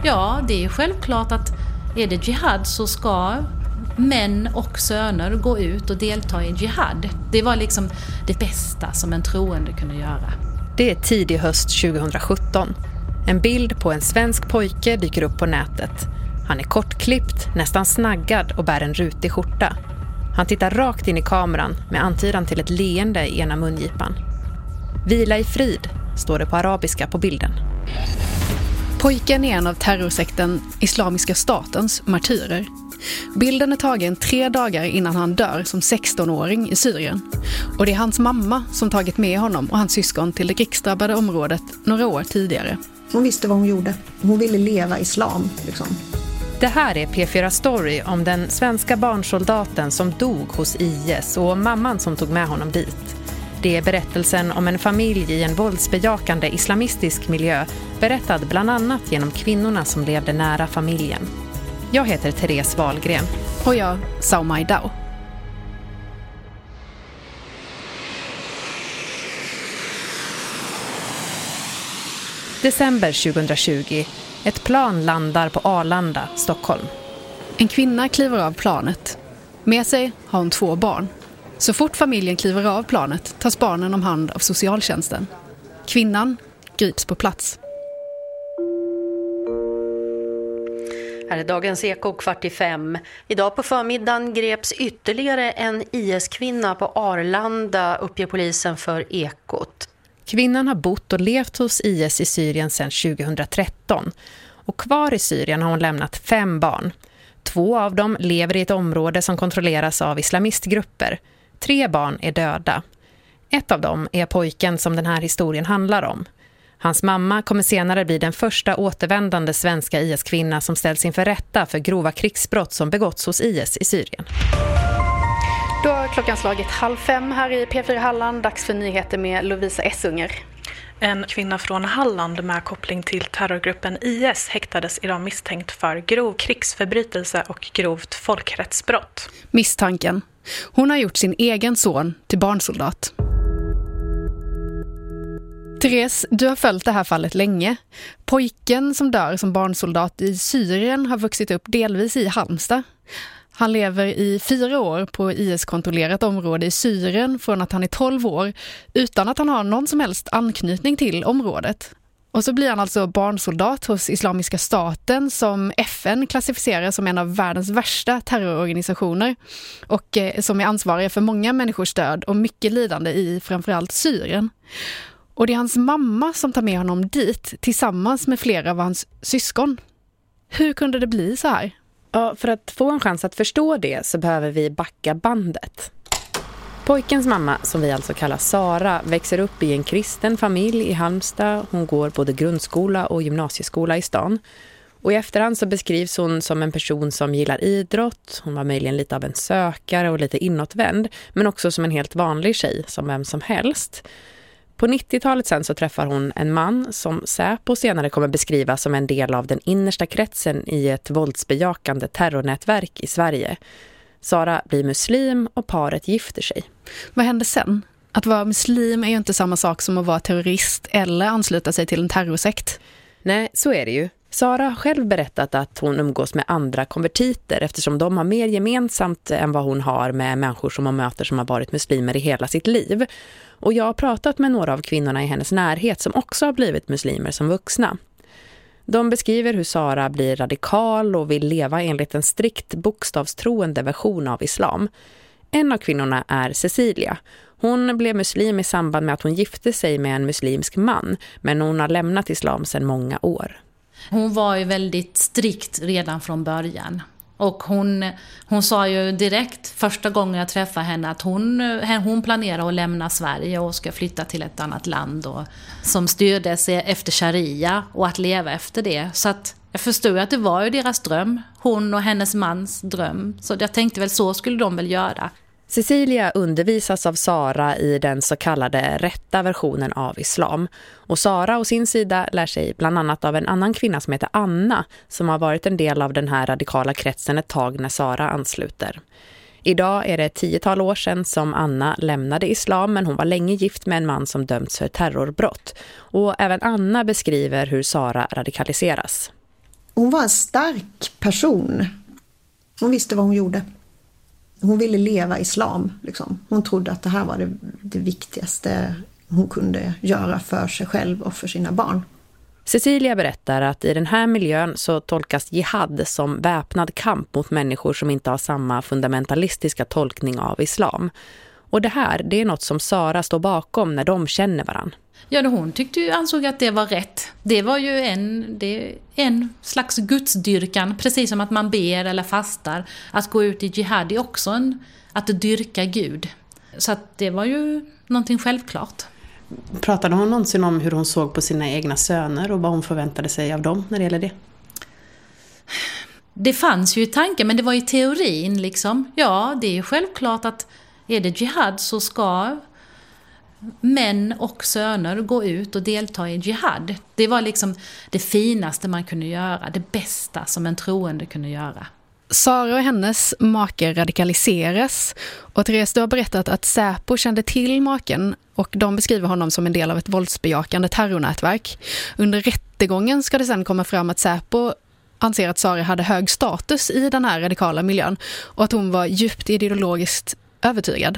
Ja, det är självklart att är det jihad så ska män och söner gå ut och delta i jihad. Det var liksom det bästa som en troende kunde göra. Det är tidig höst 2017. En bild på en svensk pojke dyker upp på nätet. Han är kortklippt, nästan snaggad och bär en rutig skjorta. Han tittar rakt in i kameran med antydan till ett leende i ena mungipan. Vila i frid, står det på arabiska på bilden. Pojken är en av terrorsekten Islamiska statens martyrer. Bilden är tagen 3 dagar innan han dör som 16-åring i Syrien. Och det är hans mamma som tagit med honom och hans syskon till det krigsdrabbade området några år tidigare. Hon visste vad hon gjorde. Hon ville leva islam liksom. Det här är P4 Story om den svenska barnsoldaten som dog hos IS och mamman som tog med honom dit. Det är berättelsen om en familj i en våldsbejakande islamistisk miljö, berättad bland annat genom kvinnorna som levde nära familjen. Jag heter Therese Wahlgren. Och jag, Saumai Dao. December 2020. Ett plan landar på Arlanda, Stockholm. En kvinna kliver av planet. Med sig har hon 2 barn. Så fort familjen kliver av planet tas barnen om hand av socialtjänsten. Kvinnan grips på plats. Här är dagens Eko 4:45. Idag på förmiddagen greps ytterligare en IS-kvinna på Arlanda, uppger polisen för Ekot. Kvinnan har bott och levt hos IS i Syrien sedan 2013. Och kvar i Syrien har hon lämnat 5 barn. 2 av dem lever i ett område som kontrolleras av islamistgrupper. 3 barn är döda. Ett av dem är pojken som den här historien handlar om. Hans mamma kommer senare bli den första återvändande svenska IS-kvinna som ställs inför rätta för grova krigsbrott som begåtts hos IS i Syrien. Då har klockan slagit 4:30 här i P4 Halland. Dags för nyheter med Lovisa Essunger. En kvinna från Halland med koppling till terrorgruppen IS häktades idag misstänkt för grov krigsförbrytelse och grovt folkrättsbrott. Misstanken. Hon har gjort sin egen son till barnsoldat. Therese, du har följt det här fallet länge. Pojken som dör som barnsoldat i Syrien har vuxit upp delvis i Halmstad. Han lever i 4 år på IS-kontrollerat område i Syrien från att han är 12 år utan att han har någon som helst anknytning till området. Och så blir han alltså barnsoldat hos Islamiska staten som FN klassificerar som en av världens värsta terrororganisationer och som är ansvariga för många människors död och mycket lidande i framförallt Syrien. Och det är hans mamma som tar med honom dit tillsammans med flera av hans syskon. Hur kunde det bli så här? Ja, för att få en chans att förstå det så behöver vi backa bandet. Pojkens mamma, som vi alltså kallar Sara, växer upp i en kristen familj i Halmstad. Hon går både grundskola och gymnasieskola i stan. Och i efterhand så beskrivs hon som en person som gillar idrott. Hon var möjligen lite av en sökare och lite inåtvänd, men också som en helt vanlig tjej, som vem som helst. På 90-talet sen så träffar hon en man som Säpo senare kommer beskriva som en del av den innersta kretsen i ett våldsbejakande terrornätverk i Sverige. Sara blir muslim och paret gifter sig. Vad hände sen? Att vara muslim är ju inte samma sak som att vara terrorist eller ansluta sig till en terrorsekt. Nej, så är det ju. Sara har själv berättat att hon umgås med andra konvertiter eftersom de har mer gemensamt än vad hon har med människor som hon möter som har varit muslimer i hela sitt liv. Och jag har pratat med några av kvinnorna i hennes närhet som också har blivit muslimer som vuxna. De beskriver hur Sara blir radikal och vill leva enligt en strikt bokstavstroende version av islam. En av kvinnorna är Cecilia. Hon blev muslim i samband med att hon gifte sig med en muslimsk man, men hon har lämnat islam sedan många år. Hon var ju väldigt strikt redan från början. Och hon sa ju direkt första gången jag träffade henne att hon planerar att lämna Sverige och ska flytta till ett annat land och, som styrdes efter sharia och att leva efter det. Så att jag förstod att det var ju deras dröm, hon och hennes mans dröm. Så jag tänkte väl så skulle de väl göra. Cecilia undervisas av Sara i den så kallade rätta versionen av islam. Och Sara å sin sida lär sig bland annat av en annan kvinna som heter Anna som har varit en del av den här radikala kretsen ett tag när Sara ansluter. Idag är det 10-tal år sedan som Anna lämnade islam, men hon var länge gift med en man som dömts för terrorbrott. Och även Anna beskriver hur Sara radikaliseras. Hon var en stark person. Hon visste vad hon gjorde. Hon ville leva islam. Liksom. Hon trodde att det här var det viktigaste hon kunde göra för sig själv och för sina barn. Cecilia berättar att i den här miljön så tolkas jihad som väpnad kamp mot människor som inte har samma fundamentalistiska tolkning av islam. Och det är något som Sara står bakom när de känner varann. Ja, hon ansåg att det var rätt. Det var ju en slags gudsdyrkan, precis som att man ber eller fastar. Att gå ut i jihad är också att dyrka Gud. Så att det var ju någonting självklart. Pratade hon någonsin om hur hon såg på sina egna söner och vad hon förväntade sig av dem när det gäller det? Det fanns ju i tanken, men det var i teorin liksom. Ja, det är ju självklart att är det jihad så ska män och söner gå ut och delta i jihad. Det var liksom det finaste man kunde göra, det bästa som en troende kunde göra. Sara och hennes make radikaliseras och Therese, du har berättat att Säpo kände till maken och de beskriver honom som en del av ett våldsbejakande terrornätverk. Under rättegången ska det sedan komma fram att Säpo anser att Sara hade hög status i den här radikala miljön och att hon var djupt ideologiskt övertygad.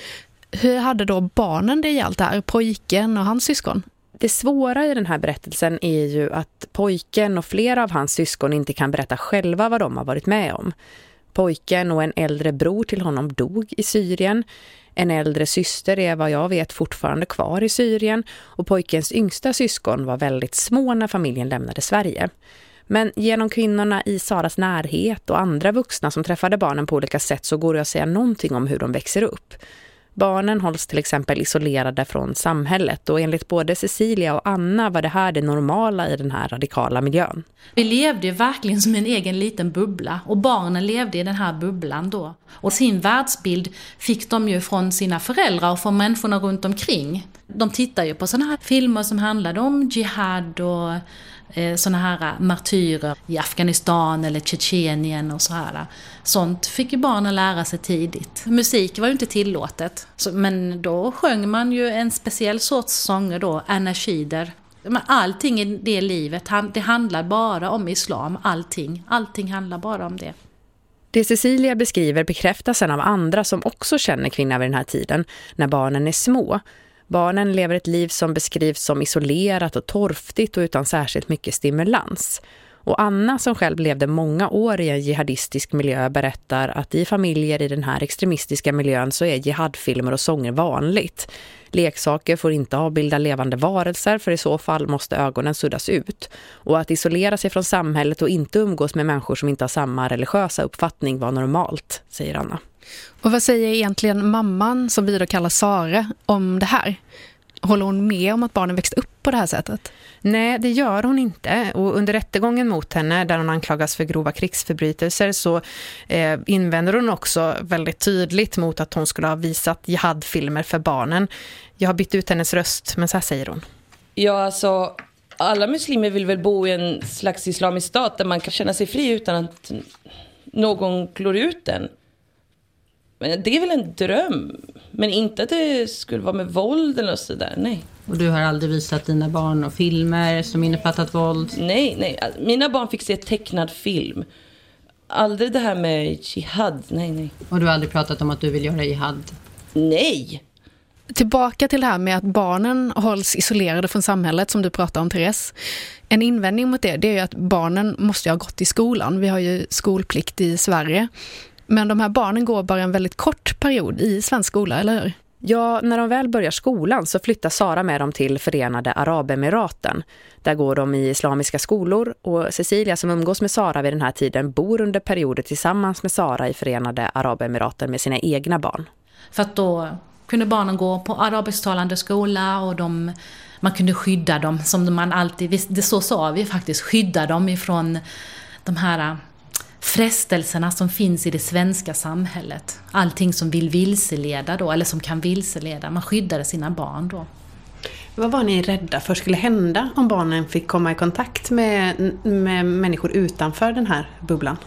Hur hade då barnen det i allt det här, pojken och hans syskon? Det svåra i den här berättelsen är ju att pojken och flera av hans syskon inte kan berätta själva vad de har varit med om. Pojken och en äldre bror till honom dog i Syrien. En äldre syster är vad jag vet fortfarande kvar i Syrien. Och pojkens yngsta syskon var väldigt små när familjen lämnade Sverige. Men genom kvinnorna i Saras närhet och andra vuxna som träffade barnen på olika sätt så går det att säga någonting om hur de växer upp. Barnen hålls till exempel isolerade från samhället och enligt både Cecilia och Anna var det här det normala i den här radikala miljön. Vi levde ju verkligen som en egen liten bubbla och barnen levde i den här bubblan då. Och sin världsbild fick de ju från sina föräldrar och från människorna runt omkring. De tittar ju på såna här filmer som handlade om jihad och såna här martyrer i Afghanistan eller Tjetjenien och så här. Sånt fick ju barnen lära sig tidigt. Musik var ju inte tillåtet. Men då sjöng man ju en speciell sorts sånger då, anashider. Men allting i det livet, det handlar bara om islam. Allting handlar bara om det. Det Cecilia beskriver bekräftas sen av andra som också känner kvinnor vid den här tiden, när barnen är små. Barnen lever ett liv som beskrivs som isolerat och torftigt och utan särskilt mycket stimulans. Och Anna som själv levde många år i en jihadistisk miljö berättar att i familjer i den här extremistiska miljön så är jihadfilmer och sånger vanligt. Leksaker får inte avbilda levande varelser för i så fall måste ögonen suddas ut. Och att isolera sig från samhället och inte umgås med människor som inte har samma religiösa uppfattning var normalt, säger Anna. Och vad säger egentligen mamman, som vi då kallar Sara, om det här? Håller hon med om att barnen växte upp på det här sättet? Nej, det gör hon inte. Och under rättegången mot henne, där hon anklagas för grova krigsförbrytelser, så invänder hon också väldigt tydligt mot att hon skulle ha visat jihadfilmer för barnen. Jag har bytt ut hennes röst, men så här säger hon. Ja, alltså, alla muslimer vill väl bo i en slags islamisk stat där man kan känna sig fri utan att någon klår ut den. Men det är väl en dröm. Men inte att det skulle vara med våld eller så där, nej. Och du har aldrig visat dina barn och filmer som innefattat våld? Nej. Mina barn fick se tecknad film. Aldrig det här med jihad, nej. Och du har aldrig pratat om att du vill göra jihad? Nej. Tillbaka till det här med att barnen hålls isolerade från samhället som du pratar om, Therese. En invändning mot det är ju att barnen måste ha gått i skolan. Vi har ju skolplikt i Sverige. Men de här barnen går bara en väldigt kort period i svensk skola, eller hur? Ja, när de väl börjar skolan så flyttar Sara med dem till Förenade Arabemiraten. Där går de i islamiska skolor och Cecilia som umgås med Sara vid den här tiden bor under perioder tillsammans med Sara i Förenade Arabemiraten med sina egna barn. För att då kunde barnen gå på arabisktalande skola och man kunde skydda dem som man alltid, det så sa vi faktiskt, skydda dem ifrån de här frestelserna som finns i det svenska samhället. Allting som vill vilseleda då, eller som kan vilseleda. Man skyddade sina barn då. Vad var ni rädda för skulle hända om barnen fick komma i kontakt med människor utanför den här bubblan?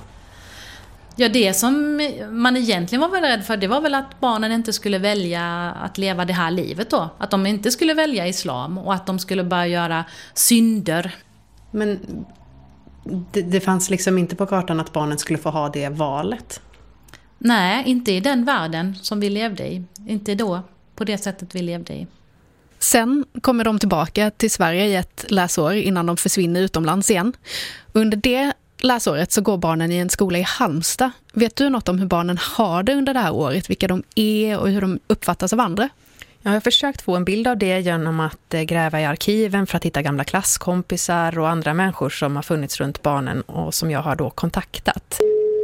Ja, det som man egentligen var väl rädd för, det var väl att barnen inte skulle välja att leva det här livet då. Att de inte skulle välja islam och att de skulle börja göra synder. Men Det fanns liksom inte på kartan att barnen skulle få ha det valet? Nej, inte i den världen som vi levde i. Inte då, på det sättet vi levde i. Sen kommer de tillbaka till Sverige i ett läsår innan de försvinner utomlands igen. Under det läsåret så går barnen i en skola i Halmstad. Vet du något om hur barnen har det under det här året? Vilka de är och hur de uppfattas av andra? Jag har försökt få en bild av det genom att gräva i arkiven för att hitta gamla klasskompisar och andra människor som har funnits runt barnen och som jag har då kontaktat.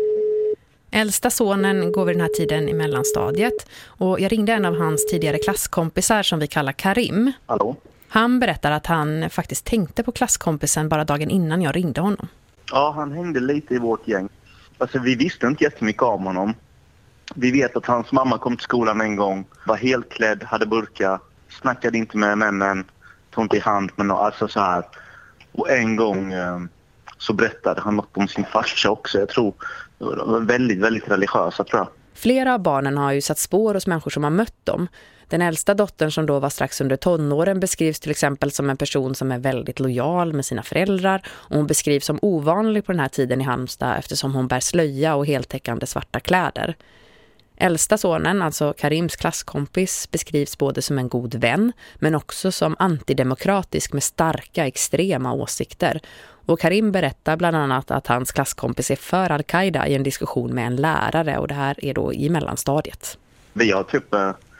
Äldsta sonen går vid den här tiden i mellanstadiet och jag ringde en av hans tidigare klasskompisar som vi kallar Karim. Hallå? Han berättar att han faktiskt tänkte på klasskompisen bara dagen innan jag ringde honom. Ja, han hängde lite i vårt gäng. Alltså vi visste inte jättemycket om honom. Vi vet att hans mamma kom till skolan en gång, var helt klädd, hade burka, snackade inte med männen, tog inte i hand med någon, alltså så här. Och en gång så berättade han något om sin farsa också. Jag tror det var väldigt, väldigt religiösa, tror jag. Flera av barnen har ju satt spår hos människor som har mött dem. Den äldsta dottern som då var strax under tonåren beskrivs till exempel som en person som är väldigt lojal med sina föräldrar. Och hon beskrivs som ovanlig på den här tiden i Halmstad eftersom hon bär slöja och heltäckande svarta kläder. Äldsta sonen, alltså Karims klasskompis, beskrivs både som en god vän men också som antidemokratisk med starka extrema åsikter. Och Karim berättar bland annat att hans klasskompis är för Al-Qaida i en diskussion med en lärare och det här är då i mellanstadiet. Vi har typ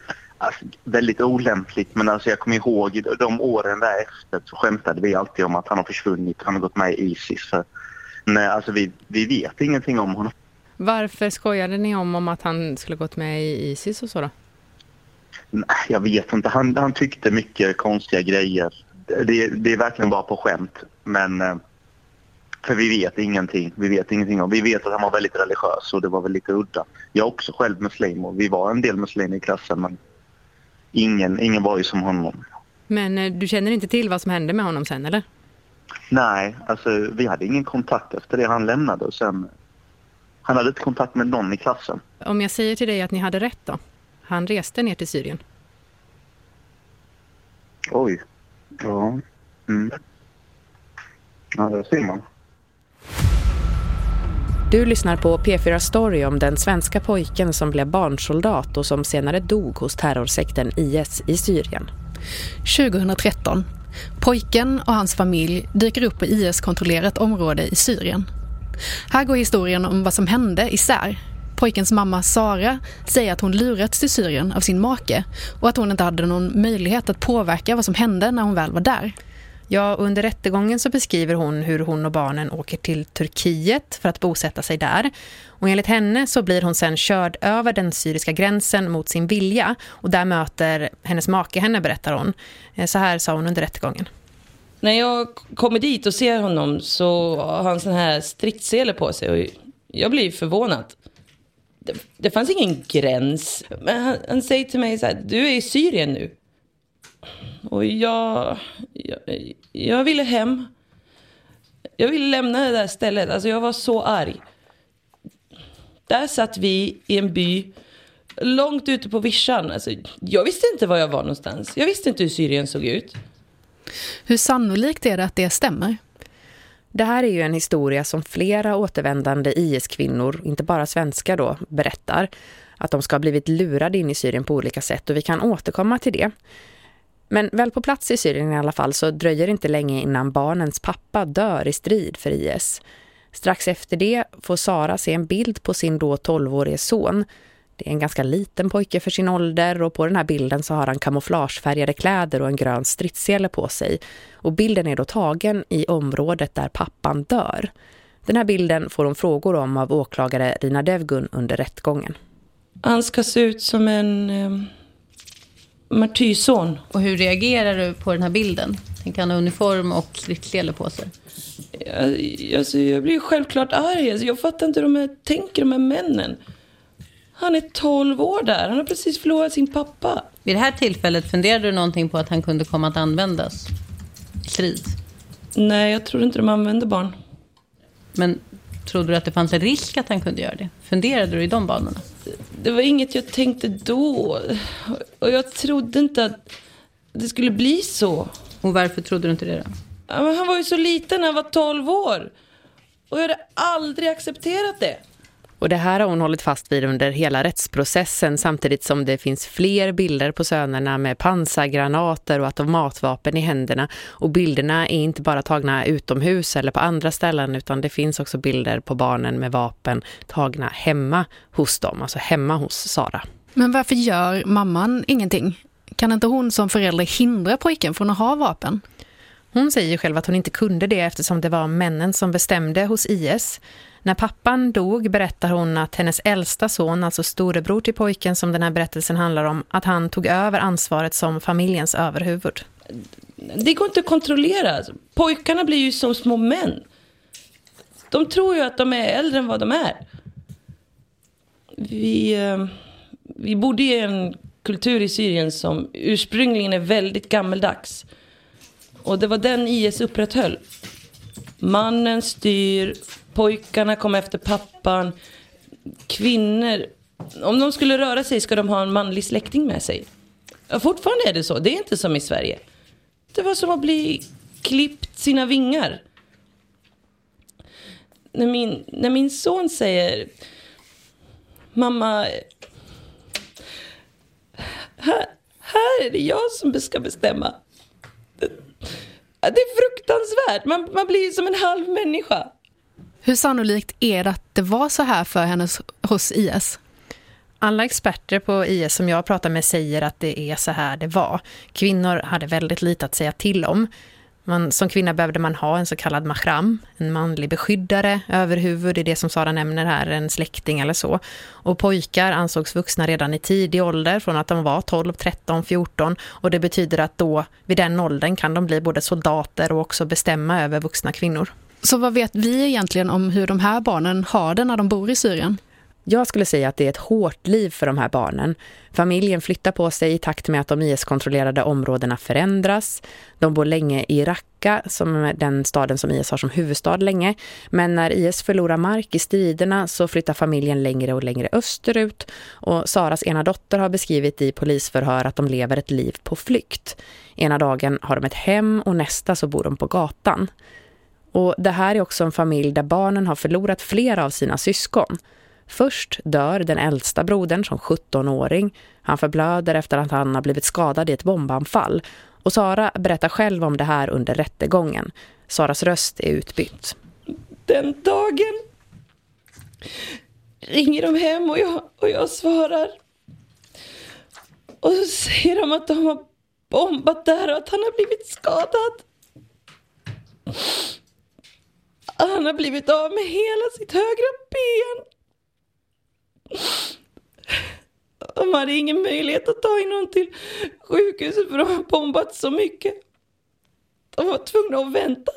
väldigt olämpligt, men alltså jag kommer ihåg de åren därefter så skämtade vi alltid om att han har försvunnit, han har gått med i ISIS. För, nej, alltså vi vet ingenting om honom. Varför skojade ni om att han skulle gått med i ISIS och så då? Nej, jag vet inte. Han tyckte mycket konstiga grejer. Det är verkligen bara på skämt. Men för vi vet ingenting. Vi vet att han var väldigt religiös och det var väl lite udda. Jag är också själv muslim och vi var en del muslimer i klassen men ingen var ju som honom. Men du känner inte till vad som hände med honom sen, eller? Nej, alltså vi hade ingen kontakt efter det han lämnade och sen... Han hade inte kontakt med någon i klassen. Om jag säger till dig att ni hade rätt då? Han reste ner till Syrien. Oj. Ja. Ja, det ser man. Du lyssnar på P4 Story om den svenska pojken som blev barnsoldat och som senare dog hos terrorsekten IS i Syrien. 2013. Pojken och hans familj dyker upp på IS-kontrollerat område i Syrien. Här går historien om vad som hände isär. Pojkens mamma Sara säger att hon lurats till Syrien av sin make och att hon inte hade någon möjlighet att påverka vad som hände när hon väl var där. Ja, under rättegången så beskriver hon hur hon och barnen åker till Turkiet för att bosätta sig där. Och enligt henne så blir hon sen körd över den syriska gränsen mot sin vilja och där möter hennes make henne, berättar hon. Så här sa hon under rättegången. När jag kommer dit och ser honom så har han sån här stridssele på sig och jag blir förvånad. Det fanns ingen gräns. Men han säger till mig så här, du är i Syrien nu. Och jag ville hem. Jag ville lämna det där stället. Alltså jag var så arg. Där satt vi i en by långt ute på vischan. Alltså, jag visste inte var jag var någonstans. Jag visste inte hur Syrien såg ut. Hur sannolikt är det att det stämmer? Det här är ju en historia som flera återvändande IS-kvinnor, inte bara svenskar då, berättar. Att de ska ha blivit lurade in i Syrien på olika sätt och vi kan återkomma till det. Men väl på plats i Syrien i alla fall så dröjer det inte länge innan barnens pappa dör i strid för IS. Strax efter det får Sara se en bild på sin då 12-årige son. Det är en ganska liten pojke för sin ålder och på den här bilden så har han kamouflagefärgade kläder och en grön stridssele på sig. Och bilden är då tagen i området där pappan dör. Den här bilden får de frågor om av åklagare Rina Devgun under rättgången. Han ska se ut som en martyrson. Och hur reagerar du på den här bilden? Tänker han ha uniform och stridssele på sig? Jag blir självklart arg. Jag fattar inte hur de tänker, de här männen. Han är 12 år där. Han har precis förlorat sin pappa. Vid det här tillfället funderade du någonting på att han kunde komma att användas i strid? Nej, jag tror inte de använder barn. Men trodde du att det fanns en risk att han kunde göra det? Funderade du i de banorna? Det var inget jag tänkte då. Och jag trodde inte att det skulle bli så. Och varför trodde du inte det då? Ja, men han var ju så liten när han var 12 år. Och jag hade aldrig accepterat det. Och det här har hon hållit fast vid under hela rättsprocessen, samtidigt som det finns fler bilder på sönerna med pansargranater och automatvapen i händerna. Och bilderna är inte bara tagna utomhus eller på andra ställen, utan det finns också bilder på barnen med vapen tagna hemma hos dem, alltså hemma hos Sara. Men varför gör mamman ingenting? Kan inte hon som förälder hindra pojken från att ha vapen? Hon säger själv att hon inte kunde det eftersom det var männen som bestämde hos IS. När pappan dog berättar hon att hennes äldsta son, alltså storebror till pojken som den här berättelsen handlar om, att han tog över ansvaret som familjens överhuvud. Det går inte att kontrollera. Pojkarna blir ju som små män. De tror ju att de är äldre än vad de är. Vi bodde i en kultur i Syrien som ursprungligen är väldigt gammeldags. Och det var den IS upprätthöll. Mannen styr, pojkarna kommer efter pappan. Kvinnor, om de skulle röra sig ska de ha en manlig släkting med sig. Och fortfarande är det så, det är inte som i Sverige. Det var som att bli klippt sina vingar. När min son säger: mamma, här är det jag som ska bestämma. Det är fruktansvärt. Man blir som en halv människa. Hur sannolikt är det att det var så här för henne hos IS? Alla experter på IS som jag pratar med säger att det är så här det var. Kvinnor hade väldigt lite att säga till om. Som kvinna behövde man ha en så kallad mahram, en manlig beskyddare, överhuvud, det är det som Sara nämner här, en släkting eller så. Och pojkar ansågs vuxna redan i tidig ålder, från att de var 12, 13, 14, och det betyder att då vid den åldern kan de bli både soldater och också bestämma över vuxna kvinnor. Så vad vet vi egentligen om hur de här barnen har det när de bor i Syrien? Jag skulle säga att det är ett hårt liv för de här barnen. Familjen flyttar på sig i takt med att de IS-kontrollerade områdena förändras. De bor länge i Raqqa, som är den staden som IS har som huvudstad länge. Men när IS förlorar mark i striderna så flyttar familjen längre och längre österut. Och Saras ena dotter har beskrivit i polisförhör att de lever ett liv på flykt. Ena dagen har de ett hem och nästa så bor de på gatan. Och det här är också en familj där barnen har förlorat flera av sina syskon. Först dör den äldsta brodern som 17-åring. Han förblöder efter att han har blivit skadad i ett bombanfall. Och Sara berättar själv om det här under rättegången. Saras röst är utbytt. Den dagen ringer de hem och jag svarar. Och så säger de att de har bombat där och att han har blivit skadad. Han har blivit av med hela sitt högra ben. De hade ingen möjlighet att ta in någon till sjukhuset för de har bombat så mycket. De var tvungna att vänta.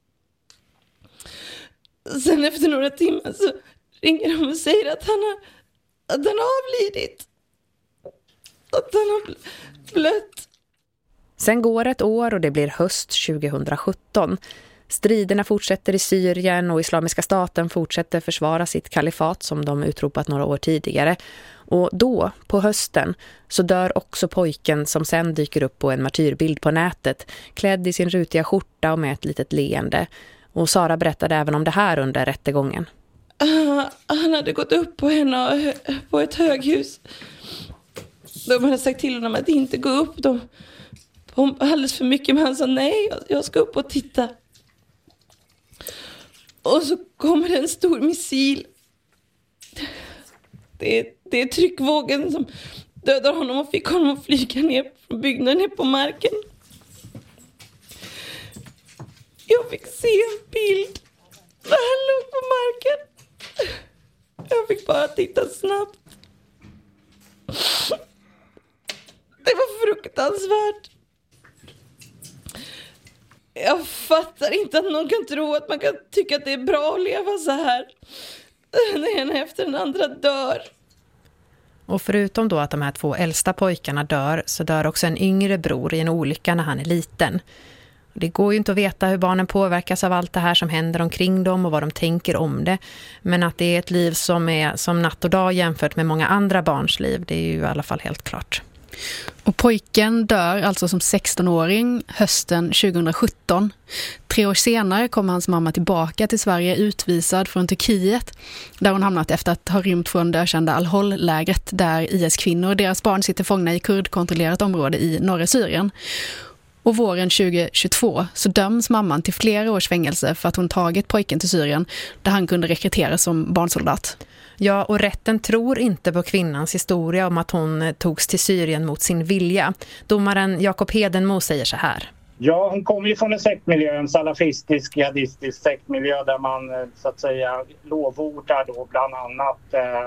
Sen efter några timmar så ringer de och säger att han har avlidit. Att han har blött. Sen går ett år och det blir höst 2017. Striderna fortsätter i Syrien och Islamiska staten fortsätter försvara sitt kalifat som de utropat några år tidigare. Och då, på hösten, så dör också pojken som sen dyker upp på en martyrbild på nätet, klädd i sin rutiga skjorta och med ett litet leende. Och Sara berättade även om det här under rättegången. Han hade gått upp på henne på ett höghus. De hade sagt till honom att inte gå upp. De alldeles för mycket, men han sa nej, jag ska upp och titta. Och så kommer det en stor missil. Det är tryckvågen som dödar honom och fick honom att flyga ner från byggnaden ner på marken. Jag fick se en bild när han låg på marken. Jag fick bara titta snabbt. Det var fruktansvärt. Jag fattar inte att någon kan tro att man kan tycka att det är bra att leva så här. Den ena efter den andra dör. Och förutom då att de här 2 äldsta pojkarna dör, så dör också en yngre bror i en olycka när han är liten. Det går ju inte att veta hur barnen påverkas av allt det här som händer omkring dem och vad de tänker om det. Men att det är ett liv som är som natt och dag jämfört med många andra barns liv, det är ju i alla fall helt klart. Och pojken dör alltså som 16-åring hösten 2017. 3 år senare kom hans mamma tillbaka till Sverige utvisad från Turkiet, där hon hamnat efter att ha rymt från det ökända Al-Hol-lägret där IS-kvinnor och deras barn sitter fångna i kurdkontrollerat område i norra Syrien. Och våren 2022 så döms mamman till flera års fängelse för att hon tagit pojken till Syrien där han kunde rekryteras som barnsoldat. Ja, och rätten tror inte på kvinnans historia om att hon togs till Syrien mot sin vilja. Domaren Jakob Hedenmo säger så här. Ja, hon kommer ju från en sektmiljö, en salafistisk, jihadistisk sektmiljö där man så att säga lovordar då bland annat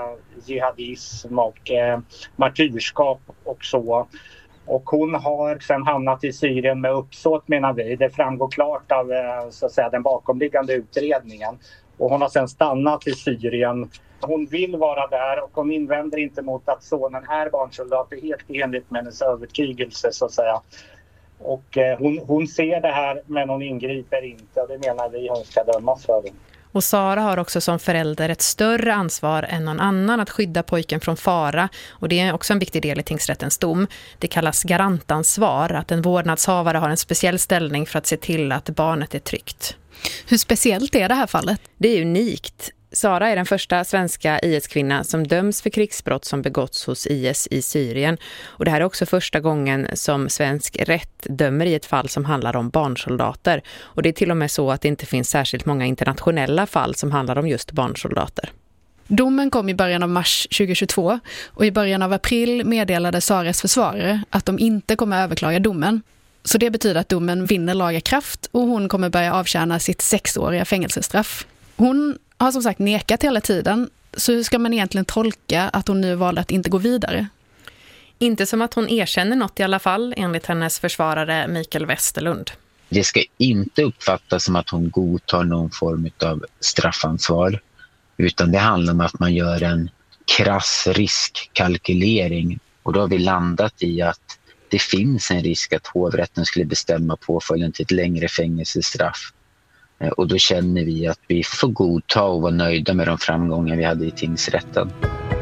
jihadism och martyrskap och så. Och hon har sedan hamnat i Syrien med uppsåt, menar vi. Det framgår klart av så att säga, den bakomliggande utredningen. Och hon har sedan stannat i Syrien. Hon vill vara där och hon invänder inte mot att sonen är barnsoldat. Det är helt enligt med hennes övertygelse så att säga. Och hon ser det här men hon ingriper inte och det menar vi hon ska dömas för. Och Sara har också som förälder ett större ansvar än någon annan att skydda pojken från fara. Och det är också en viktig del i tingsrättens dom. Det kallas garantansvar, att en vårdnadshavare har en speciell ställning för att se till att barnet är tryggt. Hur speciellt är det här fallet? Det är unikt. Sara är den första svenska IS-kvinna som döms för krigsbrott som begåtts hos IS i Syrien. Och det här är också första gången som svensk rätt dömer i ett fall som handlar om barnsoldater. Och det är till och med så att det inte finns särskilt många internationella fall som handlar om just barnsoldater. Domen kom i början av mars 2022 och i början av april meddelade Saras försvarare att de inte kommer överklaga domen. Så det betyder att domen vinner laga kraft och hon kommer börja avtjäna sitt 6-åriga fängelsestraff. Hon har som sagt nekat hela tiden, så hur ska man egentligen tolka att hon nu valde att inte gå vidare? Inte som att hon erkänner något i alla fall, enligt hennes försvarare Mikael Westerlund. Det ska inte uppfattas som att hon godtar någon form av straffansvar, utan det handlar om att man gör en krass riskkalkylering. Och då har vi landat i att det finns en risk att hovrätten skulle bestämma påföljden till ett längre fängelsestraff. Och då känner vi att vi får godta och vara nöjda med de framgångar vi hade i tingsrätten.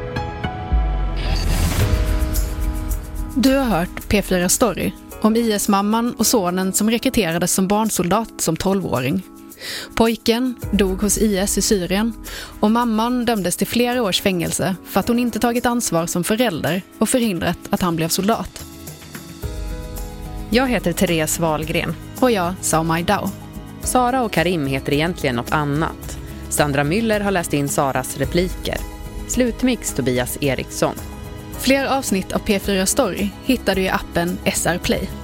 Du har hört P4 Story om IS-mamman och sonen som rekryterades som barnsoldat som 12-åring. Pojken dog hos IS i Syrien och mamman dömdes till flera års fängelse för att hon inte tagit ansvar som förälder och förhindrat att han blev soldat. Jag heter Therese Wahlgren. Och jag, Saumai Dao. Sara och Karim heter egentligen något annat. Sandra Müller har läst in Saras repliker. Slutmix Tobias Eriksson. Fler avsnitt av P4 Story hittar du i appen SR Play.